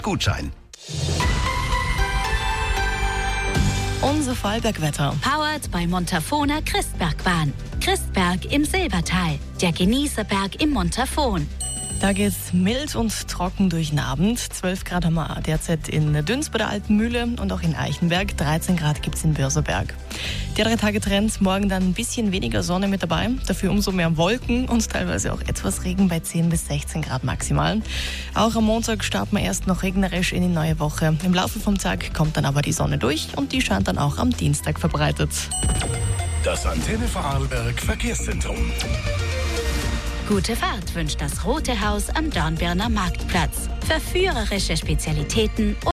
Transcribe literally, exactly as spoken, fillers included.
mit Gutschein. Unser Vorarlbergwetter. Powered bei Montafona Christbergbahn. Christberg im Silbertal. Der Genießerberg im Montafon. Da geht's mild und trocken durch den Abend. zwölf Grad haben wir derzeit in Düns bei der Alten Mühle und auch in Eichenberg. dreizehn Grad gibt's in Börserberg. Die drei Tage Trend, morgen dann ein bisschen weniger Sonne mit dabei. Dafür umso mehr Wolken und teilweise auch etwas Regen bei zehn bis sechzehn Grad maximal. Auch am Montag starten wir erst noch regnerisch in die neue Woche. Im Laufe vom Tag kommt dann aber die Sonne durch und die scheint dann auch am Dienstag verbreitet. Das Antenne Vorarlberg Verkehrszentrum. Gute Fahrt wünscht das Rote Haus am Dornbirner Marktplatz. Verführerische Spezialitäten